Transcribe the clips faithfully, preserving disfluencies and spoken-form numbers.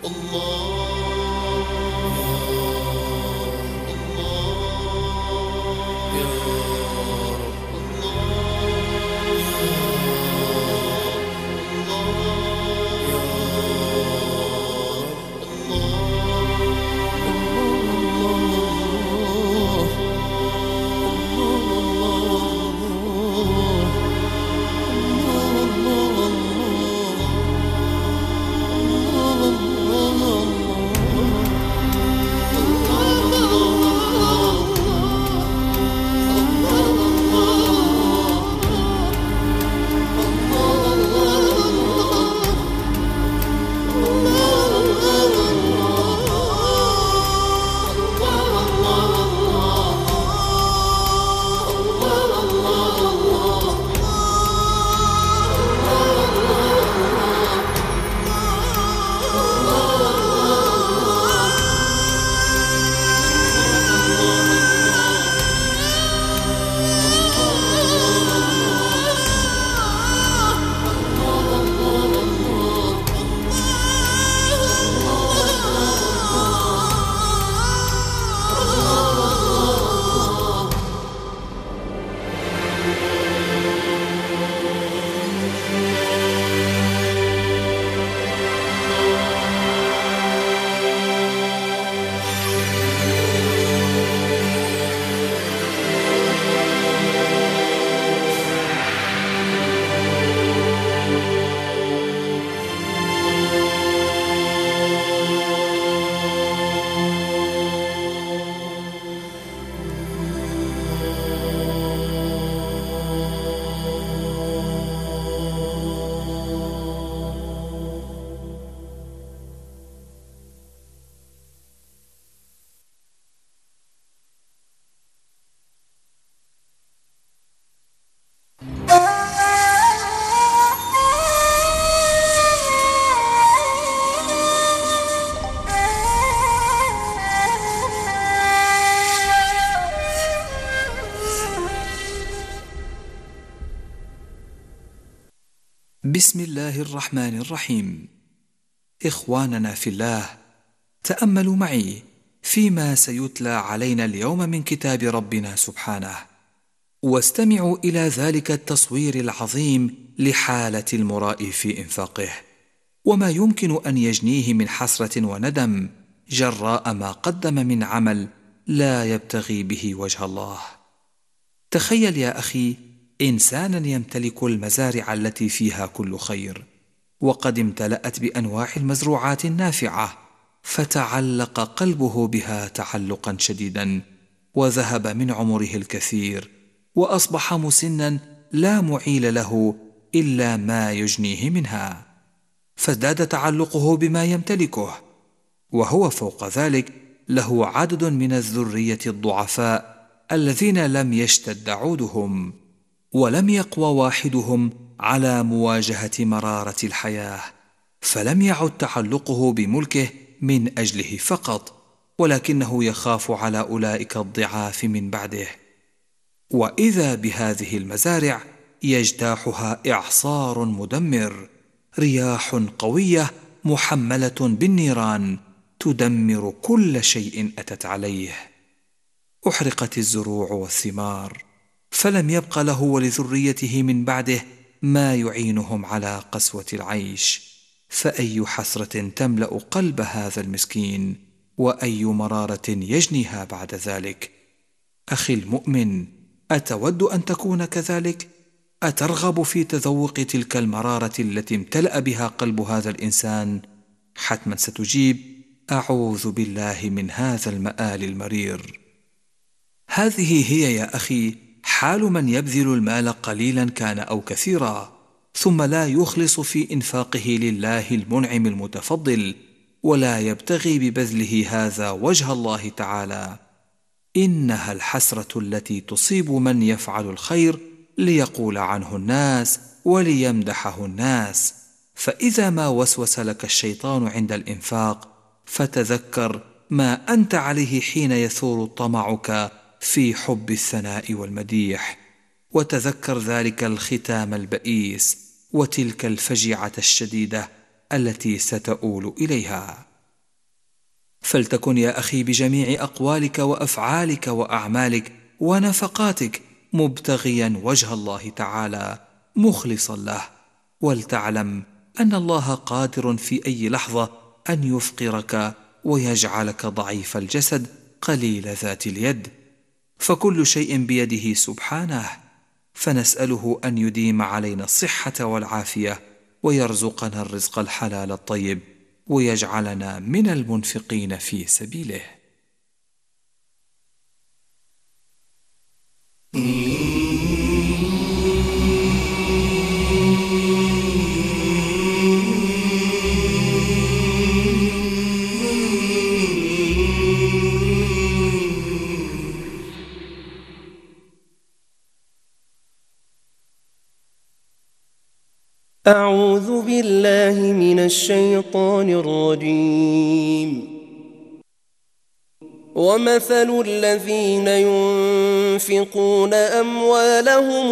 بسم الله الرحمن الرحيم. إخواننا في الله، تأملوا معي فيما سيتلى علينا اليوم من كتاب ربنا سبحانه، واستمعوا إلى ذلك التصوير العظيم لحالة المرائي في إنفاقه، وما يمكن أن يجنيه من حسرة وندم جراء ما قدم من عمل لا يبتغي به وجه الله. تخيل يا أخي إنسانا يمتلك المزارع التي فيها كل خير، وقد امتلأت بأنواع المزروعات النافعة، فتعلق قلبه بها تعلقا شديدا، وذهب من عمره الكثير، وأصبح مسنا لا معيل له إلا ما يجنيه منها، فازداد تعلقه بما يمتلكه، وهو فوق ذلك له عدد من الذرية الضعفاء الذين لم يشتد عودهم، ولم يقوى واحدهم على مواجهة مرارة الحياة، فلم يعد تعلقه بملكه من أجله فقط، ولكنه يخاف على أولئك الضعاف من بعده. وإذا بهذه المزارع يجتاحها إعصار مدمر، رياح قوية محملة بالنيران تدمر كل شيء أتت عليه. أحرقت الزروع والثمار، فلم يبق له ولذريته من بعده ما يعينهم على قسوة العيش، فأي حسرة تملأ قلب هذا المسكين، وأي مرارة يجنيها بعد ذلك. أخي المؤمن، أتود أن تكون كذلك؟ أترغب في تذوق تلك المرارة التي امتلأ بها قلب هذا الإنسان؟ حتما ستجيب: أعوذ بالله من هذا المآل المرير. هذه هي يا أخي حال من يبذل المال قليلا كان أو كثيرا، ثم لا يخلص في إنفاقه لله المنعم المتفضل، ولا يبتغي ببذله هذا وجه الله تعالى. إنها الحسرة التي تصيب من يفعل الخير ليقول عنه الناس وليمدحه الناس. فإذا ما وسوس لك الشيطان عند الإنفاق، فتذكر ما أنت عليه حين يثور طمعك في حب الثناء والمديح، وتذكر ذلك الختام البئيس وتلك الفجعة الشديدة التي ستؤول إليها. فلتكن يا أخي بجميع أقوالك وأفعالك وأعمالك ونفقاتك مبتغيا وجه الله تعالى مخلصا له، ولتعلم أن الله قادر في أي لحظة أن يفقرك ويجعلك ضعيف الجسد قليل ذات اليد، فكل شيء بيده سبحانه، فنسأله أن يديم علينا الصحة والعافية ويرزقنا الرزق الحلال الطيب ويجعلنا من المنفقين في سبيله. أعوذ بالله من الشيطان الرجيم. ومثل الذين ينفقون أموالهم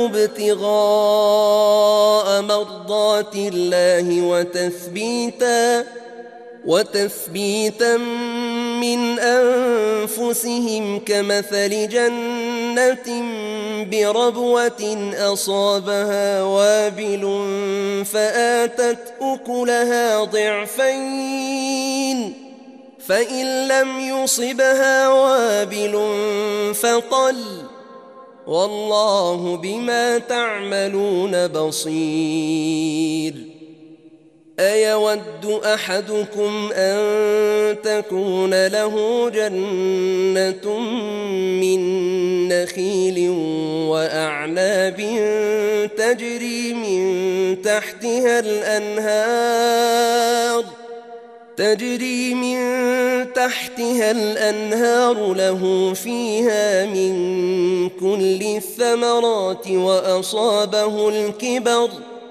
ابتغاء مرضات الله وتثبيتا وتثبيتا من أنفسهم كمثل جنة بربوة أصابها وابل فآتت أكلها ضعفين، فإن لم يصبها وابل فطل، والله بما تعملون بصير. أيود أحدكم أن تكون له جنة من نخيل وأعناب تجري من تحتها الأنهار تجري من تحتها الأنهار له فيها من كل الثمرات وأصابه الكبر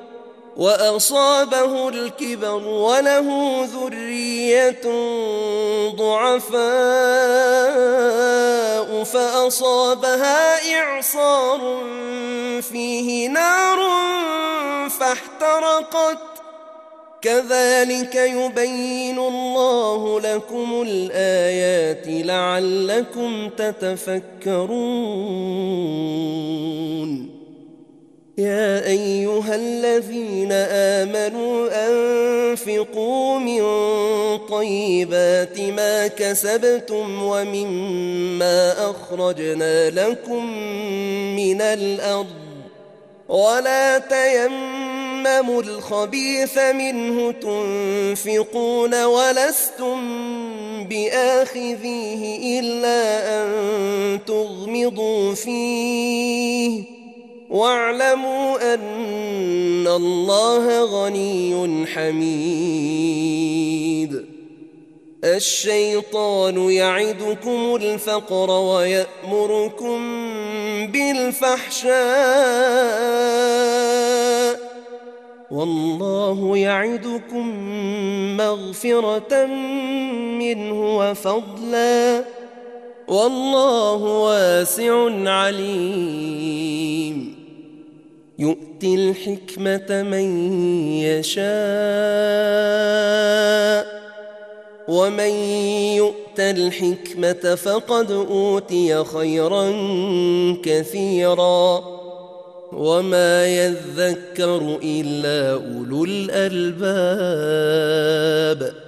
وأصابه الكبر وله ذرية ضعفاء فأصابها إعصار فيه نار فاحترقت، كذلك يبين الله لكم الآيات لعلكم تتفكرون. يا أيها الذين آمنوا أنفقوا من طيبات ما كسبتم ومما أخرجنا لكم من الأرض، ولا تيمموا الخبيث منه تنفقون ولستم بآخذيه إلا أن تغمضوا فيه، واعلموا أن الله غني حميد. الشيطان يعدكم الفقر ويأمركم بالفحشاء، والله يعدكم مغفرة منه وفضلا، والله واسع عليم. يؤتي الحكمة من يشاء، ومن يؤت الحكمة فقد أوتي خيرا كثيرا، وما يذكر إلا أولو الألباب.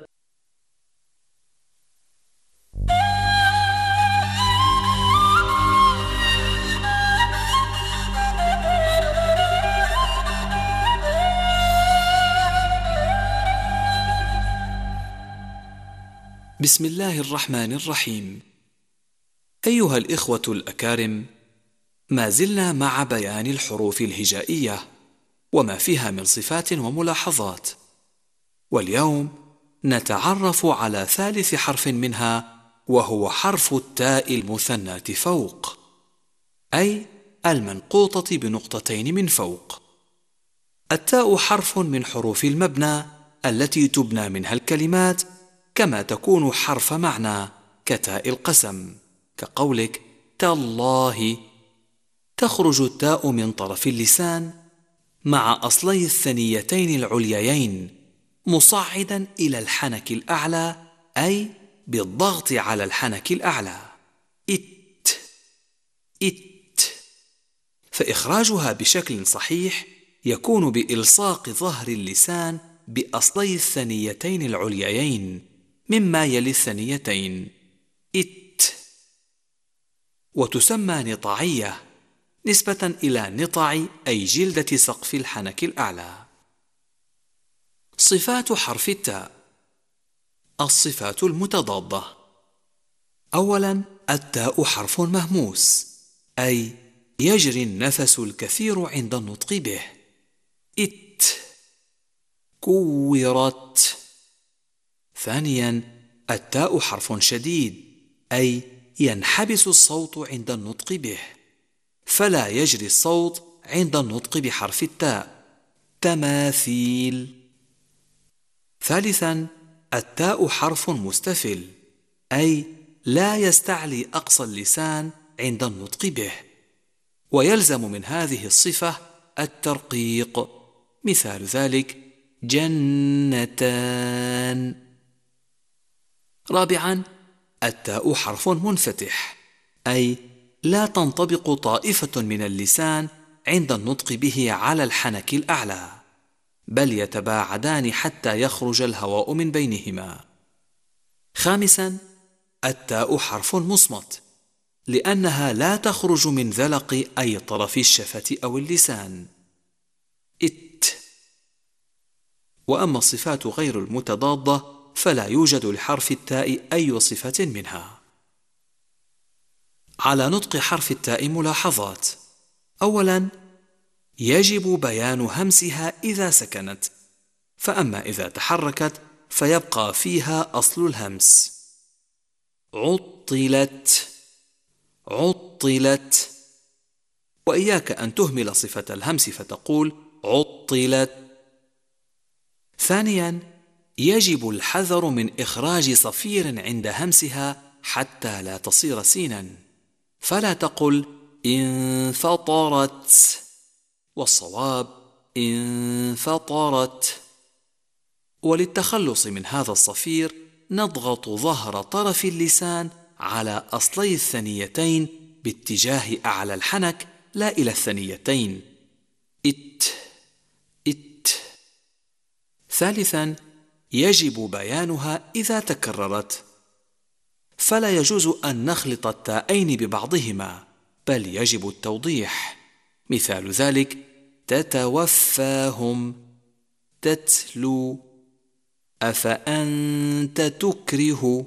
بسم الله الرحمن الرحيم. أيها الإخوة الأكارم، ما زلنا مع بيان الحروف الهجائية وما فيها من صفات وملاحظات، واليوم نتعرف على ثالث حرف منها، وهو حرف التاء المثناة فوق، أي المنقوطة بنقطتين من فوق. التاء حرف من حروف المبنى التي تبنى منها الكلمات، كما تكون حرف معنى كتاء القسم، كقولك تالله. تخرج التاء من طرف اللسان مع أصلي الثنيتين العليين مصعدا إلى الحنك الأعلى، أي بالضغط على الحنك الأعلى. إت إت. فإخراجها بشكل صحيح يكون بإلصاق ظهر اللسان بأصلي الثنيتين العليين مما يلي الثنيتين. إت. وتسمى نطاعية نسبة إلى نطع أي جلدة سقف الحنك الأعلى. صفات حرف التاء. الصفات المتضادة. أولا، التاء حرف مهموس، أي يجري النفس الكثير عند النطق به. إت. كورت. ثانيا، التاء حرف شديد، أي ينحبس الصوت عند النطق به، فلا يجري الصوت عند النطق بحرف التاء. تماثيل. ثالثا، التاء حرف مستفل، أي لا يستعلي أقصى اللسان عند النطق به، ويلزم من هذه الصفة الترقيق. مثال ذلك جنتان. رابعا، التاء حرف منفتح، أي لا تنطبق طائفة من اللسان عند النطق به على الحنك الأعلى، بل يتباعدان حتى يخرج الهواء من بينهما. خامسا، التاء حرف مصمت، لأنها لا تخرج من ذلق أي طرف الشفة أو اللسان. إت. وأما الصفات غير المتضادة فلا يوجد لحرف التاء أي صفة منها. على نطق حرف التاء ملاحظات. أولا، يجب بيان همسها إذا سكنت، فأما إذا تحركت فيبقى فيها أصل الهمس. عطلت. عطلت. وإياك أن تهمل صفة الهمس فتقول عطلت. ثانيا، يجب الحذر من إخراج صفير عند همسها حتى لا تصير سينا، فلا تقل انفطرت، والصواب انفطرت. وللتخلص من هذا الصفير نضغط ظهر طرف اللسان على أصلي الثنيتين باتجاه أعلى الحنك لا إلى الثنيتين. إت إت. ثالثا، يجب بيانها إذا تكررت، فلا يجوز أن نخلط التاءين ببعضهما، بل يجب التوضيح. مثال ذلك تتوفاهم، تتلو، أفأنت تكره،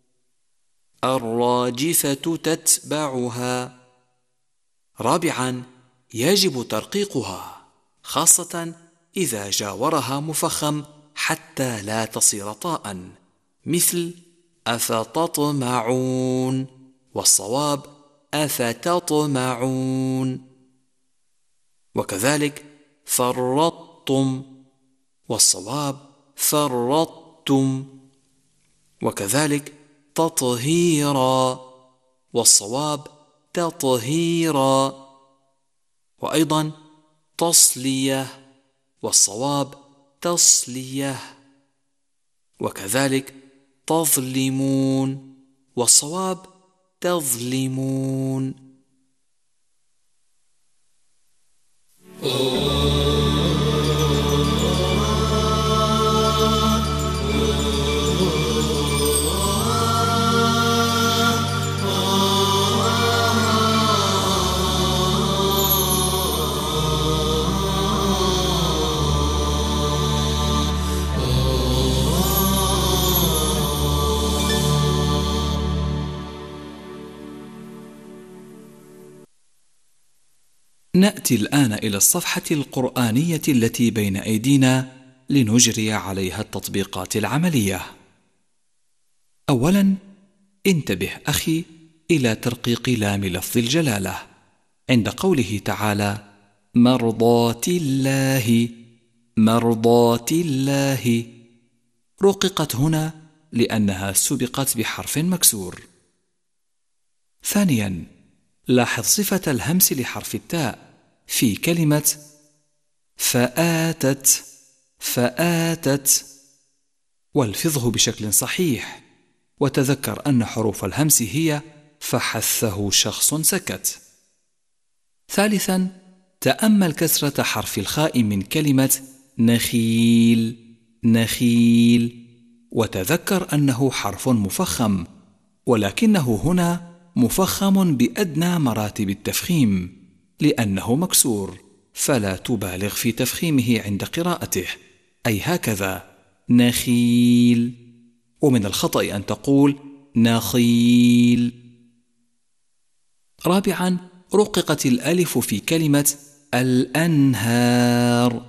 الراجفة تتبعها. رابعا، يجب ترقيقها، خاصة إذا جاورها مفخم حتى لا تصير طاء، مثل أفتطمعون، والصواب أفتطمعون. وكذلك فرطتم، والصواب فرطتم. وكذلك تطهيرا، والصواب تطهيرا. وأيضا تصلية، والصواب تصلية. وكذلك تظلمون، والصواب تظلمون. نأتي الآن إلى الصفحة القرآنية التي بين أيدينا لنجري عليها التطبيقات العملية. أولا، انتبه أخي إلى ترقيق لام لفظ الجلالة عند قوله تعالى مرضات الله، مرضات الله. رققت هنا لأنها سبقت بحرف مكسور. ثانيا، لاحظ صفة الهمس لحرف التاء في كلمة فآتت، فآتت، والفظه بشكل صحيح وتذكر أن حروف الهمس هي فحثه شخص سكت. ثالثا، تأمل كسرة حرف الخاء من كلمة نخيل نخيل، وتذكر أنه حرف مفخم، ولكنه هنا مفخم بأدنى مراتب التفخيم لأنه مكسور، فلا تبالغ في تفخيمه عند قراءته، أي هكذا نخيل. ومن الخطأ أن تقول نخيل. رابعا، رققت الألف في كلمة الأنهار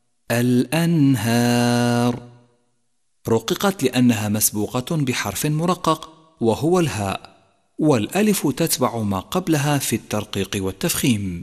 الأنهار، رققت لأنها مسبوقة بحرف مرقق وهو الهاء، والألف تتبع ما قبلها في الترقيق والتفخيم.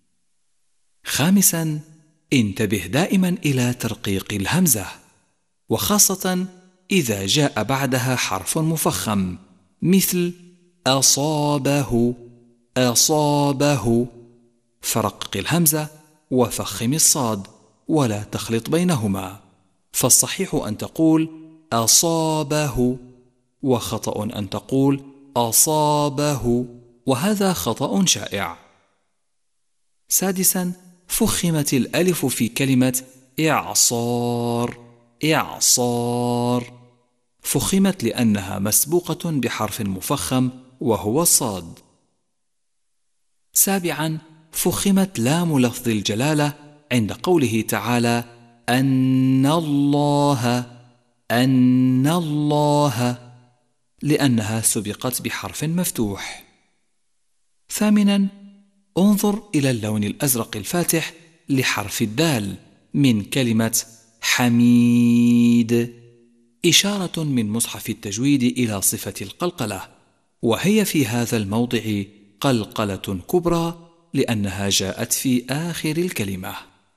خامسا، انتبه دائما إلى ترقيق الهمزة، وخاصة إذا جاء بعدها حرف مفخم مثل أصابه أصابه، فرقق الهمزة وفخم الصاد ولا تخلط بينهما، فالصحيح أن تقول أصابه، وخطأ أن تقول أصابه، وهذا خطأ شائع. سادسا، فخمت الألف في كلمة إعصار إعصار، فخمت لأنها مسبوقة بحرف مفخم وهو الصاد. سابعا، فخمت لام لفظ الجلالة عند قوله تعالى أن الله أن الله، لأنها سبقت بحرف مفتوح. ثامنا، انظر إلى اللون الأزرق الفاتح لحرف الدال من كلمة حميد، إشارة من مصحف التجويد إلى صفة القلقلة، وهي في هذا الموضع قلقلة كبرى لأنها جاءت في آخر الكلمة.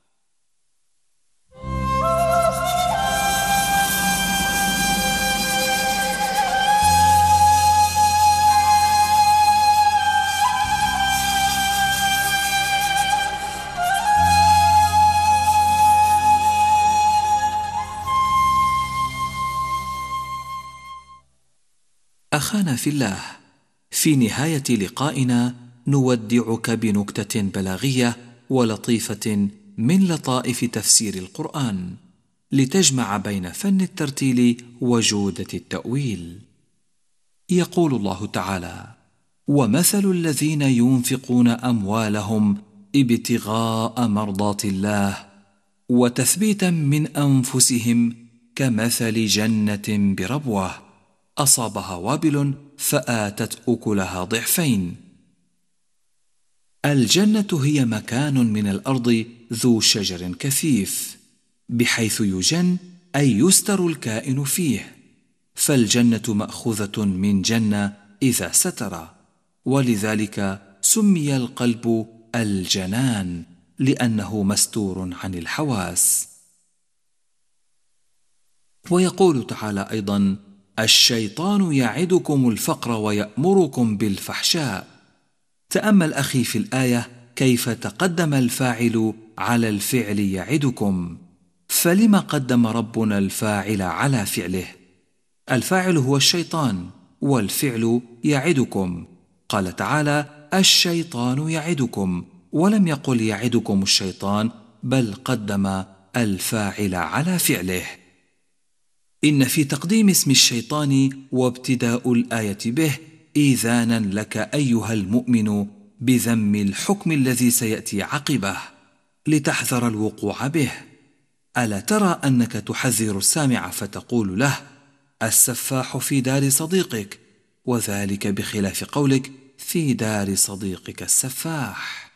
أخانا في الله، في نهاية لقائنا نودعك بنكتة بلاغية ولطيفة من لطائف تفسير القرآن لتجمع بين فن الترتيل وجودة التأويل. يقول الله تعالى: ومثل الذين ينفقون أموالهم ابتغاء مرضات الله وتثبيتا من أنفسهم كمثل جنة بربوة أصابها وابل فآتت أكلها ضعفين. الجنة هي مكان من الأرض ذو شجر كثيف، بحيث يجن أي يستر الكائن فيه، فالجنة مأخوذة من جنة إذا ستر، ولذلك سمي القلب الجنان لأنه مستور عن الحواس. ويقول تعالى أيضا: الشيطان يعدكم الفقر ويأمركم بالفحشاء. تأمل أخي في الآية كيف تقدم الفاعل على الفعل يعدكم، فلما قدم ربنا الفاعل على فعله؟ الفاعل هو الشيطان والفعل يعدكم. قال تعالى: الشيطان يعدكم، ولم يقل يعدكم الشيطان، بل قدم الفاعل على فعله. إن في تقديم اسم الشيطان وابتداء الآية به إيذانا لك أيها المؤمن بذم الحكم الذي سيأتي عقبه لتحذر الوقوع به. ألا ترى أنك تحذر السامع فتقول له: السفاح في دار صديقك، وذلك بخلاف قولك في دار صديقك السفاح.